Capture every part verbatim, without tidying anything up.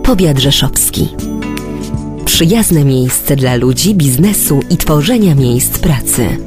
Powiat Rzeszowski. Przyjazne miejsce dla ludzi, biznesu i tworzenia miejsc pracy.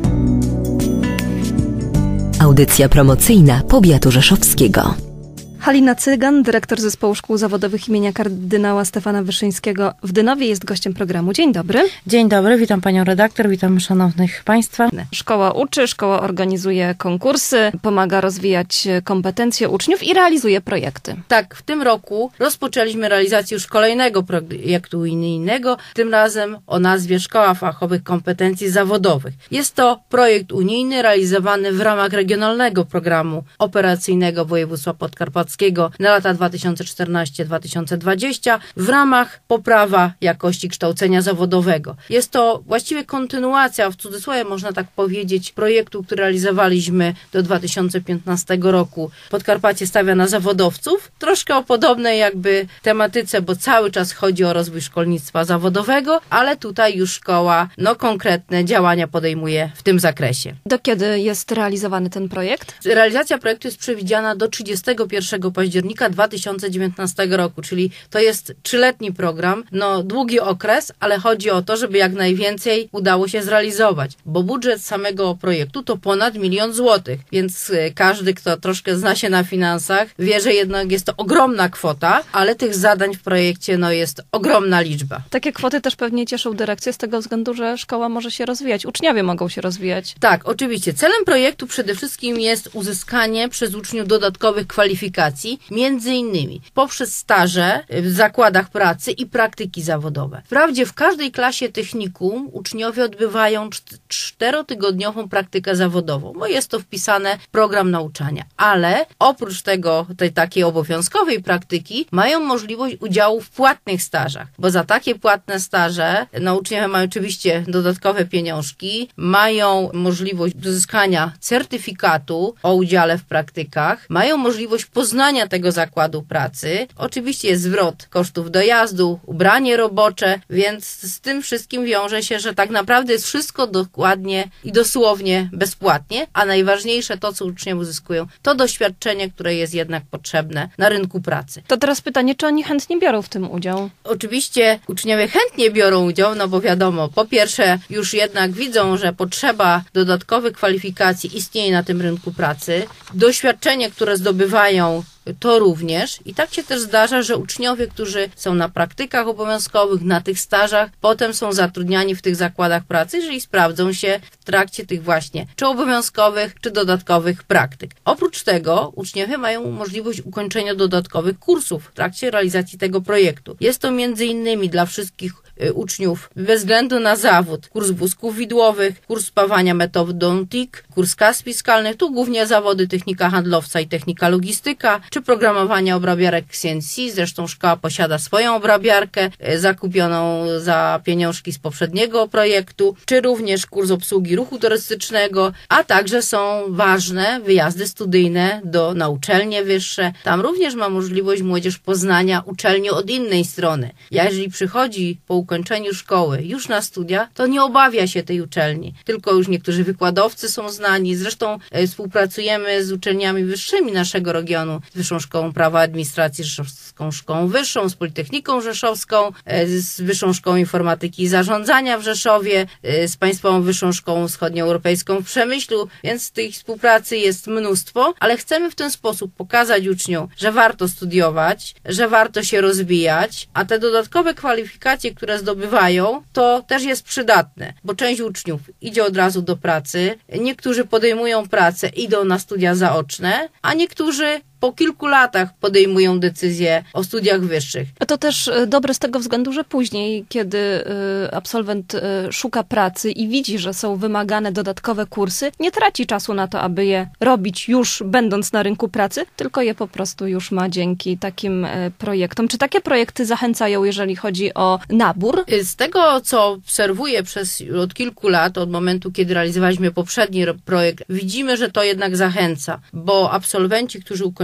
Audycja promocyjna Powiatu Rzeszowskiego. Halina Cygan, dyrektor Zespołu Szkół Zawodowych imienia kardynała Stefana Wyszyńskiego w Dynowie, jest gościem programu. Dzień dobry. Dzień dobry, witam panią redaktor, witam szanownych państwa. Szkoła uczy, szkoła organizuje konkursy, pomaga rozwijać kompetencje uczniów i realizuje projekty. Tak, w tym roku rozpoczęliśmy realizację już kolejnego projektu unijnego, tym razem o nazwie Szkoła Fachowych Kompetencji Zawodowych. Jest to projekt unijny realizowany w ramach regionalnego programu operacyjnego województwa podkarpackiego na lata dwa tysiące czternaście do dwa tysiące dwudziestego w ramach poprawa jakości kształcenia zawodowego. Jest to właściwie kontynuacja, w cudzysłowie można tak powiedzieć, projektu, który realizowaliśmy do dwa tysiące piętnastego roku. Podkarpacie stawia na zawodowców, troszkę o podobnej jakby tematyce, bo cały czas chodzi o rozwój szkolnictwa zawodowego, ale tutaj już szkoła no konkretne działania podejmuje w tym zakresie. Do kiedy jest realizowany ten projekt? Realizacja projektu jest przewidziana do trzydziestego pierwszego października dwa tysiące dziewiętnastego roku, czyli to jest trzyletni program, no długi okres, ale chodzi o to, żeby jak najwięcej udało się zrealizować, bo budżet samego projektu to ponad milion złotych, więc każdy, kto troszkę zna się na finansach, wie, że jednak jest to ogromna kwota, ale tych zadań w projekcie no jest ogromna liczba. Takie kwoty też pewnie cieszą dyrekcję z tego względu, że szkoła może się rozwijać, uczniowie mogą się rozwijać. Tak, oczywiście. Celem projektu przede wszystkim jest uzyskanie przez uczniów dodatkowych kwalifikacji, między innymi poprzez staże w zakładach pracy i praktyki zawodowe. Wprawdzie w każdej klasie technikum uczniowie odbywają czterotygodniową praktykę zawodową, bo jest to wpisane w program nauczania, ale oprócz tego, tej takiej obowiązkowej praktyki, mają możliwość udziału w płatnych stażach, bo za takie płatne staże no, uczniowie mają oczywiście dodatkowe pieniążki, mają możliwość uzyskania certyfikatu o udziale w praktykach, mają możliwość poznania tego zakładu pracy. Oczywiście jest zwrot kosztów dojazdu, ubranie robocze, więc z tym wszystkim wiąże się, że tak naprawdę jest wszystko dokładnie i dosłownie bezpłatnie, a najważniejsze to, co uczniowie uzyskują, to doświadczenie, które jest jednak potrzebne na rynku pracy. To teraz pytanie, czy oni chętnie biorą w tym udział? Oczywiście uczniowie chętnie biorą udział, no bo wiadomo, po pierwsze już jednak widzą, że potrzeba dodatkowych kwalifikacji istnieje na tym rynku pracy. Doświadczenie, które zdobywają, to również. I tak się też zdarza, że uczniowie, którzy są na praktykach obowiązkowych, na tych stażach, potem są zatrudniani w tych zakładach pracy, jeżeli sprawdzą się w trakcie tych właśnie czy obowiązkowych, czy dodatkowych praktyk. Oprócz tego uczniowie mają możliwość ukończenia dodatkowych kursów w trakcie realizacji tego projektu. Jest to między innymi dla wszystkich uczniów bez względu na zawód kurs wózków widłowych, kurs spawania metodą T I C, kurs kas fiskalnych, tu głównie zawody technika handlowca i technika logistyka, czy programowania obrabiarek C N C, zresztą szkoła posiada swoją obrabiarkę zakupioną za pieniążki z poprzedniego projektu, czy również kurs obsługi ruchu turystycznego, a także są ważne wyjazdy studyjne do, na uczelnie wyższe. Tam również ma możliwość młodzież poznania uczelni od innej strony. Ja jeżeli przychodzi po ukończeniu szkoły już na studia, to nie obawia się tej uczelni, tylko już niektórzy wykładowcy są znani, zresztą współpracujemy z uczelniami wyższymi naszego regionu, z Wyższą Szkołą Prawa Administracji Rzeszowską Szkołą Wyższą, z Politechniką Rzeszowską, z Wyższą Szkołą Informatyki i Zarządzania w Rzeszowie, z Państwową Wyższą Szkołą Wschodnioeuropejską w Przemyślu, więc tej współpracy jest mnóstwo, ale chcemy w ten sposób pokazać uczniom, że warto studiować, że warto się rozwijać, a te dodatkowe kwalifikacje, które zdobywają, to też jest przydatne, bo część uczniów idzie od razu do pracy, niektórzy podejmują pracę, idą na studia zaoczne, a niektórzy po kilku latach podejmują decyzję o studiach wyższych. A to też dobre z tego względu, że później, kiedy absolwent szuka pracy i widzi, że są wymagane dodatkowe kursy, nie traci czasu na to, aby je robić już będąc na rynku pracy, tylko je po prostu już ma dzięki takim projektom. Czy takie projekty zachęcają, jeżeli chodzi o nabór? Z tego, co obserwuję przez od kilku lat, od momentu, kiedy realizowaliśmy poprzedni projekt, widzimy, że to jednak zachęca, bo absolwenci, którzy ukończyli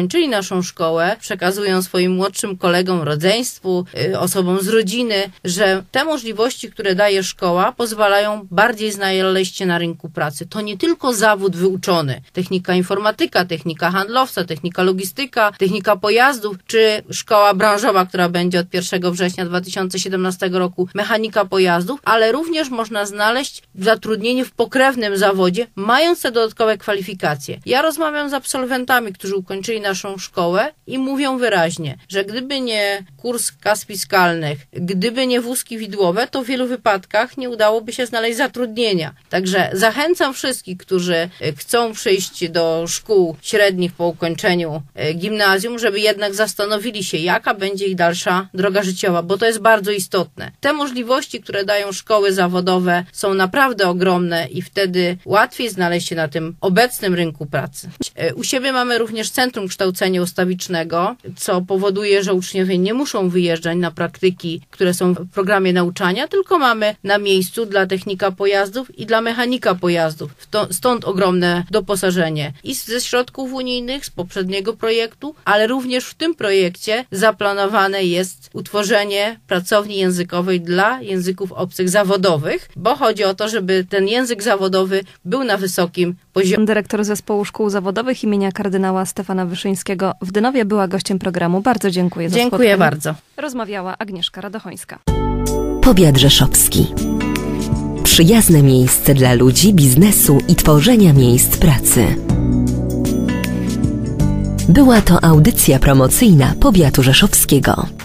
ukończyli naszą szkołę, przekazują swoim młodszym kolegom, rodzeństwu, y, osobom z rodziny, że te możliwości, które daje szkoła, pozwalają bardziej znaleźć się na rynku pracy. To nie tylko zawód wyuczony, technika informatyka, technika handlowca, technika logistyka, technika pojazdów, czy szkoła branżowa, która będzie od pierwszego września dwa tysiące siedemnastego roku, mechanika pojazdów, ale również można znaleźć zatrudnienie w pokrewnym zawodzie, mając te dodatkowe kwalifikacje. Ja rozmawiam z absolwentami, którzy ukończyli naszą szkołę i mówią wyraźnie, że gdyby nie kurs kas fiskalnych, gdyby nie wózki widłowe, to w wielu wypadkach nie udałoby się znaleźć zatrudnienia. Także zachęcam wszystkich, którzy chcą przyjść do szkół średnich po ukończeniu gimnazjum, żeby jednak zastanowili się, jaka będzie ich dalsza droga życiowa, bo to jest bardzo istotne. Te możliwości, które dają szkoły zawodowe, są naprawdę ogromne i wtedy łatwiej znaleźć się na tym obecnym rynku pracy. U siebie mamy również Centrum Kształcenia Ustawicznego, co powoduje, że uczniowie nie muszą wyjeżdżać na praktyki, które są w programie nauczania, tylko mamy na miejscu dla technika pojazdów i dla mechanika pojazdów. Stąd ogromne doposażenie i ze środków unijnych, z poprzedniego projektu, ale również w tym projekcie zaplanowane jest utworzenie pracowni językowej dla języków obcych zawodowych, bo chodzi o to, żeby ten język zawodowy był na wysokim poziomie. Dyrektor Zespołu Szkół Zawodowych imienia kardynała Stefana Wyszyńskiego w Dynowie była gościem programu. Bardzo dziękuję za Dziękuję spotkanie. bardzo. Rozmawiała Agnieszka Radochońska. Powiat rzeszowski. Przyjazne miejsce dla ludzi, biznesu i tworzenia miejsc pracy. Była to audycja promocyjna Powiatu Rzeszowskiego.